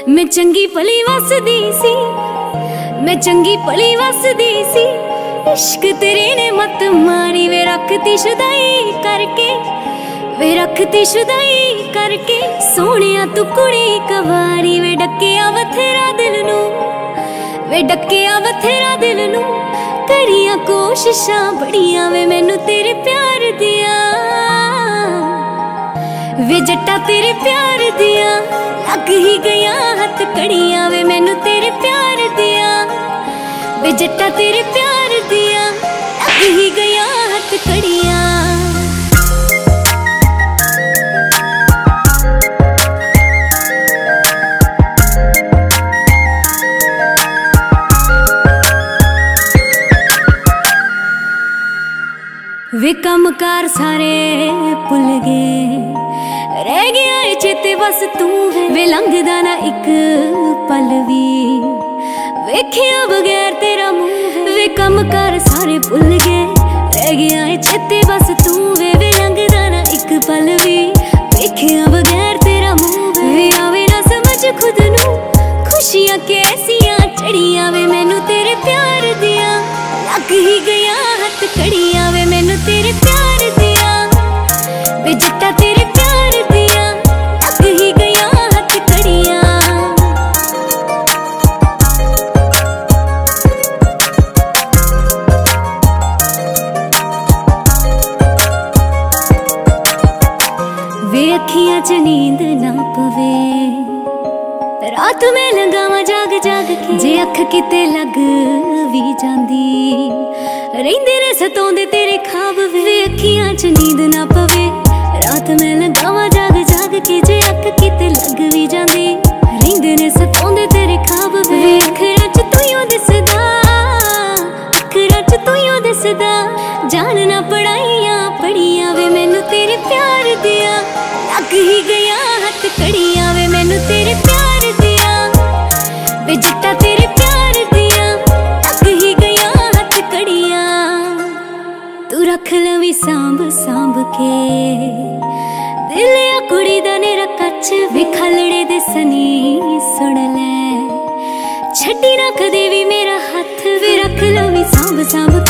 मैं चंगी भली वसदी सी, मैं चंगी भली वसदी सी, इश्क तेरे ने मत मारी वे रखती शुदाई करके, वे रखती शुदाई करके। सोनिया तू कुड़ी कवारी वे डकिया बथेरा दिल नू, वे डकिया बथेरा दिल नू। करिया कोशिशां बड़ियां वे मैनू तेरे प्यार दिया, वे जट्टा तेरे प्यार दिया। लग ही गया हथ कड़ियां वे मैनू तेरे प्यार दिया, वे जट्टा तेरे प्यार दिया। लग ही गया हथ कड़ियां। वे कमकार सारे भुल गए, रह गया है चेते बस तू है। वे लंघदा ना एक पल भी वेखिया बगैर तेरा मुंह। वे कमकार सारे भुल गए, रह गया है चेते बस तू है। वे लंघदा ना एक पल भी वेखिया बगैर तेरा मुंह। वे आवे ना समझ खुद नू, खुशियां कैसियां चढ़ियां वे मैनू तेरे प्यार दिया। लग ही गया हथ कड़ियां वे मैनू तेरे प्यार दिया, वे जट्टा तेरे प्यार दिया। लग ही गया हथ कड़ियां। वे अखियां च नींद ना पवे, रात में लंघावां जाग जाग के। जे अख किते लग भी जांदी, रहिंदे ने सताउंदे तेरे ख्वाब वे। अखियां च नींद ना पवे, रात में लंघावां जाग जाग के। जे अख किते लग भी जांदी, रहिंदे ने सताउंदे तेरे ख्वाब वे। अखरां च तूं दिसदा, अखरां च तूं दिसदा। जानना पढ़ाइयां पढ़ियां वे मैनू तेरे प्यार दिया। लग ही गया हथ कड़ियां वे मैनू तेरे प्यार दिया, वे जट्टा तेरे प्यार दिया। लग ही गया हथ कड़ियां। तू रख लवी सांभ सांभ के दिल या कुड़ी दा नेरा कच। वे खलड़े दे सनी सुन ले, छड्डी ना कदे भी मेरा हथ। वे रख लवी सांभ सांभ